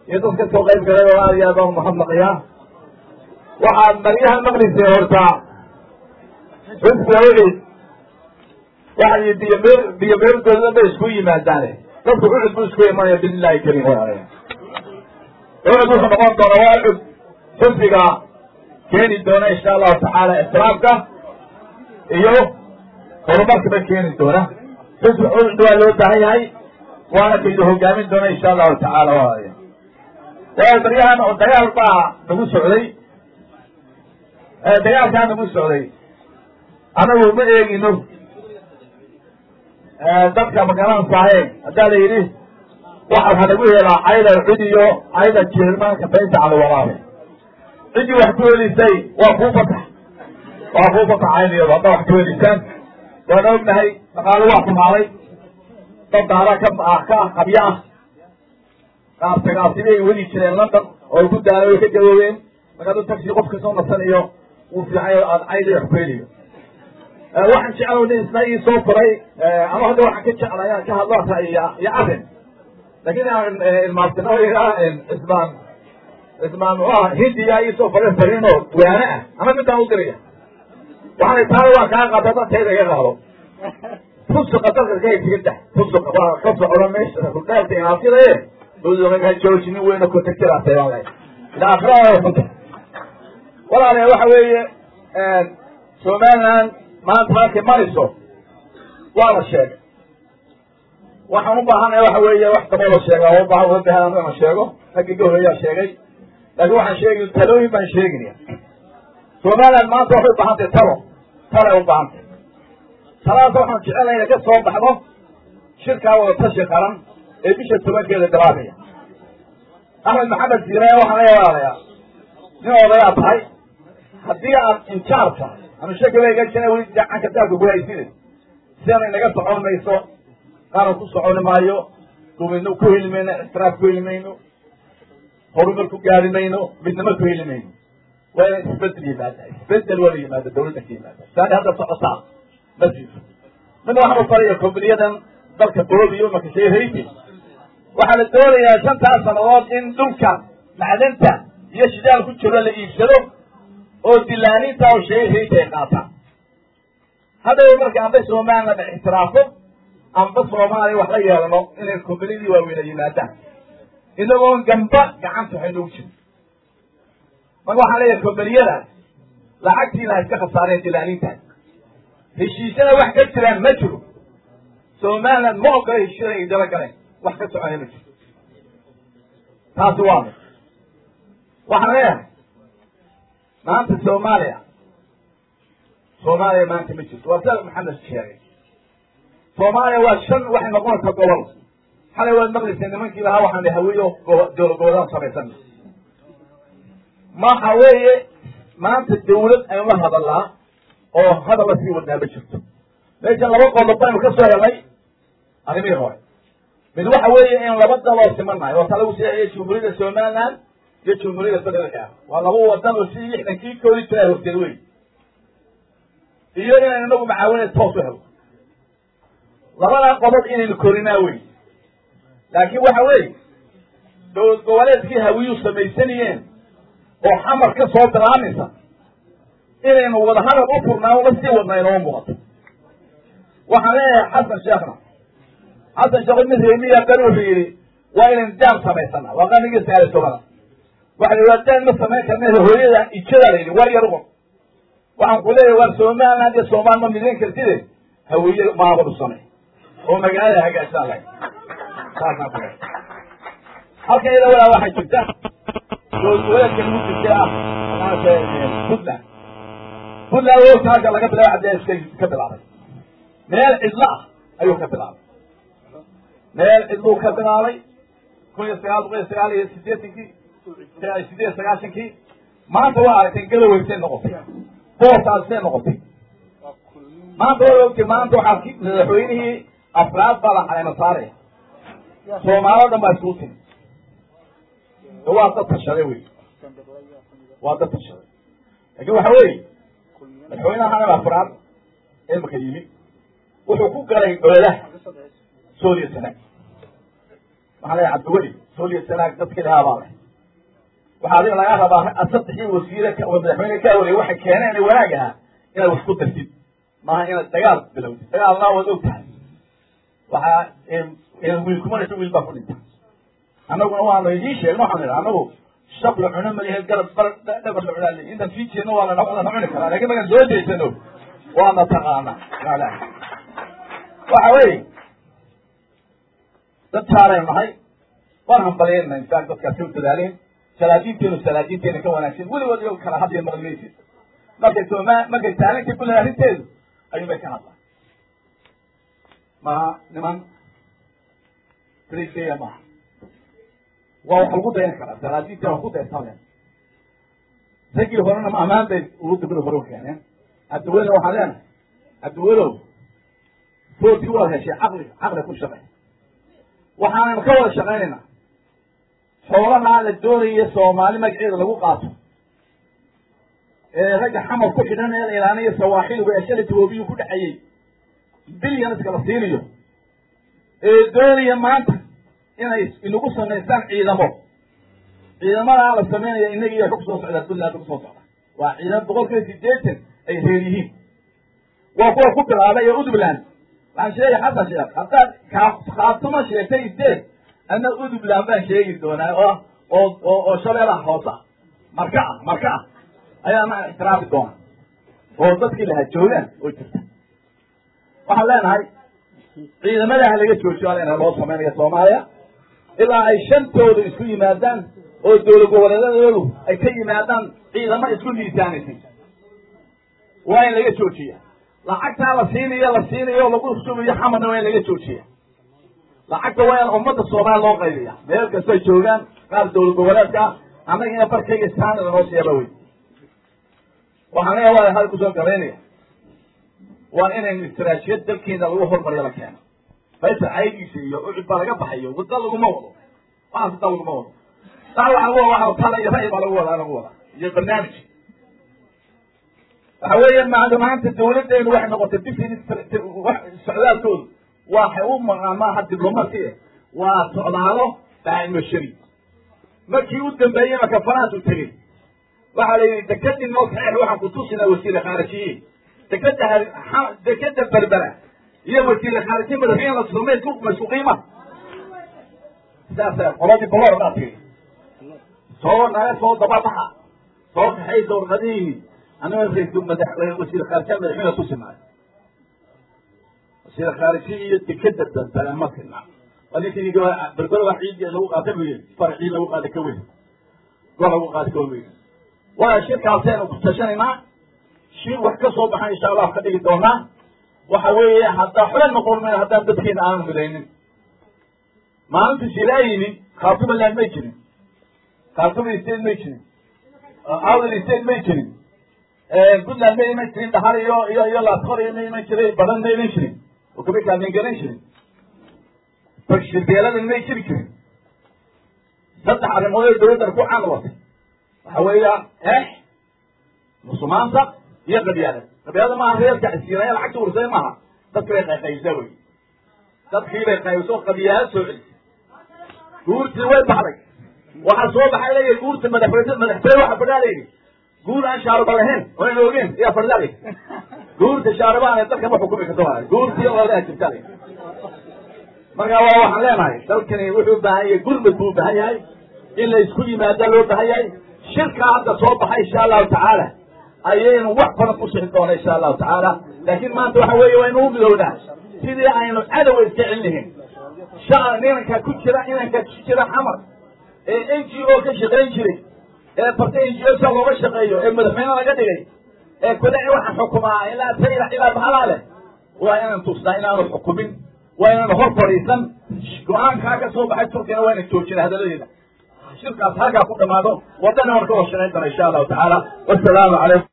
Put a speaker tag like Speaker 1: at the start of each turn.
Speaker 1: يدرس كتو غيب كذا ويا بابا محمد قيا واحد مريها المغرب في هورتا بس هوري يعني بيمر ده شوي ما داري لو تقول بس شوي ما يبين الله كريم ورايا أنا بس نقول ضرائب صدقة كان الدولة إن شاء الله تعالى إسرافك إيوه قربك بكين الدولة بس الدولة لو تعي وأنا كيده جامد الدولة إن شاء الله تعالى ورايا ديال أنا ديال بقى نقول سعودي ديال كان نقول سعودي أنا هو ما إيه إنه dadka magalaan saahay hadaa la yidhi waxaa lagu helaa cayda cidiyo cayda jeelmaanka beenta cala walaabe cidii wax ku helisay waa kuu fatax cayniyo hadda wax ku helisaan waan ognahay dhaqaalo waa xumaaday dad daara ka qabya ah qaabtagaasibay weli jireen london oo ku daalo ka gaboobeen markaad taxi qofka soo nasanayo uu fiican aad cayda wax ku heliyo waxaan jeclay isna ii soo furay ama hadda waxaan ka jeclay ka hadlaa ya arin laakiin aan ilmaastinooyiga ismaan hindiya ii soo furay fariino waana ah ama midaan u diraya waxaan taala waa kaa qaada dadkayda iga qaado fusuqa dalka ka higida fusuqa waa ka socda meesha ku dhaafay inaafiyada dowladda joojini weyna ku tagtiraatay walay ila akhraa walaalahay waxa weeye Somaliland maanta markay mariso waa la sheegay waxaan u baahanahay waxa weeye wax kama la sheega oo baahan la sheego ragga gowrayaa sheegay laakiin waxaan sheegay talooyin baan sheeginaya Somaliland maanta waxay u baahan tahay talo u baahan tahay talaada waxaan jecelahay inay ka soo baxdo shirka wada tashi qaran ee bisha 10keeda bilaabaya Ahmed Maxamed Siiraya waxaan leeyahay nin odaya tahay haddii aad injaarta أنا شكله يجي ولي عن كتاب جواه يصير سنة نجس عون ما يسوع قالوا كوس عون ما يو كومينو كويل مين إسراف كويل مينو هرمل كوجاري مينو بدنا ما كويل مينو وين استبدل هذا استبدل ولي هذا دولة كذا هذا هذا صعب بس من واحد الطريقة كوبريدا ذلك الدولة يوم ما كشيء هيجي واحد الدولة يا شنطة سنوات إن دولك معدنته يشجع الكتشر اللي يشتروا oo dilaaninta oo shay heeyay qaata hada marka aan bas Soomaaliya la ixtiraafo aan bas Soomaaliya wax la yeelano inay community waaweyn yimaadaan inagoo gamba gacanta waxay ugu jirto marka waxa la yiraahdo community lacagtiina iska khasaareen dilaaninta heshiisana wax ka jiraan ma jiro Soomaaliya ma ogola heshiisana ay daba galeen wax ka soconaya ma jiro taas waa waxa leeyahay maanta Soomaaliya maanta ma jirto waa Maxamed sheegay Soomaaliya waa shan wax noqonaysa gobol xalay waa maqlisay nimankii lahaa waxaan hawiyo dowladda samaysan ma haweeye maanta dowlad ay la hadalaa oo hadal la sii wadnaa ma jirto meesha laba qodob baan ka soo helay arrimihii hore mid waxa weeye in laba dalo simanayo oo talo siiyay Jumhuuriyadda Soomaaliland iyo Jumhuuriyadda Federaalka waa laba wadan oo si lixdankii kooli jiray horteed weey iyo inaan nagu macaawinay toos u helo labada qodob inaynu korinaa weey laakiin waxa weey dowlad goboleedkii hawiyu samaysanayeen oo xamar ka soo daraamisa inaynu wada hadal u furnaa oo si wadnaa inoo muuqato waxaan leeyahay xasan sheekh mid reemiya qaru fiiri waa inaan jaam samaysana waa qaniga saare Soomaaliya waxa la wadaan ma sameyn karnaa hooyada ijada leeyahay war yar waxaan ku leeyahay war Soomaaliland iyo Soomaal ma mideen kartide hawiye ma wada samay oo magaalada hagaajsan lahayd halkan ila wala waxa jirta dowladda muddo ah Buntland oo taaga laga bilaabo cadeys ka bilaabay meel cidla ayuu ka bilaabay meel cidlu ka bilaabay 1989 maanta waa aragtay galoweysan noqotay boosaasay noqotay maanta waxaa madaxweynihii afraad baa la xalay masaare Soomaaliya dhan baa isku timid waa dad tashaday wey waa dad tashaday laakiin waxa weeye madaxweynaha afraad ee marka yimid wuxuu ku galay ololaha Soomaaliya waxaa la cabdiweli سولي السنة تذكرها واضح وهذه لا يرى أصدقي وسيلة ومدحمين كأولي واحد كان وراجعها إلى وسط ترتيب ما هنا التجار بلو التجار الله وذوقها وح ويكمل شو يلبسون أنت أنا أقول والله يجيش ما حمل أنا أقول شغل عنم اللي هالقلب فرد ده بس على أنت في شيء ولا نعنك لكن ما زوجي شنو وأنا تقانا لا وحوي تتشارع معي وأنا بلين من إنسان تكسر تدارين سلادين كون عشان ولا كان حد يمغليسي ما قلت أنا كل هذه تيز أي مكان الله ما نمان تريد يا ما وحلقوا ده ينكر سلادين تحلقوا ده سامين زكي هرنا ما أمان ده ورود بالهروك يعني الدولة وحالنا الدولة صوت يقول هالشيء عقل كل شغل وحنا مكون شغالنا xoolaha la doonaya Soomaali magaceeda lagu qaato rag xamal ku xidhan ee ilaaniyo sawaaxil iyo ashada toobiyo ku dhacayay bilyan iska la siinayo doonaya maanta inay inagu sameeyaan ciidamada la sameeyo inaga iyo xog soo socda dullada ku soo socda waa ciidan 180 ay heerihiin waa kuwa ku bilaabay Udubland aan sheegay xasan sheekh hatta qaatuma sheegtay أنا أود بلامبان شيء دونا أو شللا حوصة مركع أيام اعتراف دونا وصلت كلها جولان وجدت وحلان هاي إذا ما لها لقيت شو علينا الله سبحانه يسوعها إلا أي شنطة يسوي مادان أو دول جوالا دولو أي كي مادان إذا ما يسوي لسانه فيه وين لقيت شو شيء لا حتى على صيني يلا قول شو يحمد وين لقيت شو شيء lacagta waa in ummadda Soomaaliya loo qaybiyaa meel kasta joogan qaar dawlad goboleedka ama in barkayga saanada loo siiyaba way waxaan waa hal ku soo gareynaya waa in istiraatiijiyad dalkeena lagu hormariyo la keeno bayta aygiisa iyo ucid baa laga baxayo wadda lagu ma wado waxa taa lagu ma wado waxa tala iyo raay baa lagu wada iyo barnaamij waxa weeye maanta dawladdeenu waxay noqotay difin socdaalkooda waxay u maqaamaa diblomaasiya waa socdaalo daa'im shari markii uu dambeeyay marka Faransa u tagay waxa la yiri dekadii noo saxay waxa ku tusina wasiir khaarijiye dekada Berbera iyo wasiir khaarijiye madaxweynaha la Soomaaliya ku mas'uuliyma saasa qoladi boqor qaatay soo dababaxa soo xay door qadiimi ana madaxweynaha wasiir khaarijiye madaxweynaha tusina سير خارجية تكدد بالمكان ولكن يقول بركول واحد لو قاتل فرعي لو قاتل كوي لو قاتل كوي وشركة عشان وكتشان مع شيء وحكسوا بحال إن شاء الله خدي الدونا وحوي حتى حلنا نقول من حتى تدخين عام بلين ما أنت شلايني خاطب اللي ميجني خاطب الاستيل ميجني أول الاستيل ميجني كل اللي ميجني ده هذا يلا تخرج ميجني بدن ميجني وكبي كان ينقرنشني فكش البيلاد اللي يشركني فتح على موضوع الدولة ركوع عن الوقت حوالي مسلمان صح يقضي هذا هذا ما هي السيرة العكس ورزي معها تذكر يزوي تذكر يسوق قضية سعودي قول سوي بحرك وحصوب حالي قول مدحتين واحد بدالي قول أن شعر بالهن وين لوجين يا فردالي قول تشارب أنا تذكر ما حكومي كتوها قول تي الله لا تبتالي marka waa waxaan leenahay dalkani wuxuu baahan yahay gurmad buu baahan yahay in la isku yimaado loo baahan yahay shirka hadda soo baxay insha Allah taala ayaynu wax badan ku sixi doonaa insha Allah taala laakiin maanta waxa weeye waa inuu bilowdaa sidii aynu cadow iska cilnihin shaqadeena ku jira xamar NGO ka shaqeyn jiray bartay NGO soo looga shaqeeyo madaxweynaha laga dhigay kula waxa xukumaa ilaa sayra ilaa bahalaale waa inaan tusnaa inaanu xukumin وأنا نهار فريسا قرآن كاكا صوب حيث تركنا وين التوجين هذا لينا شركة هاكا فوق ماذا وطنا وركوه الشنين إن شاء الله تعالى والسلام عليكم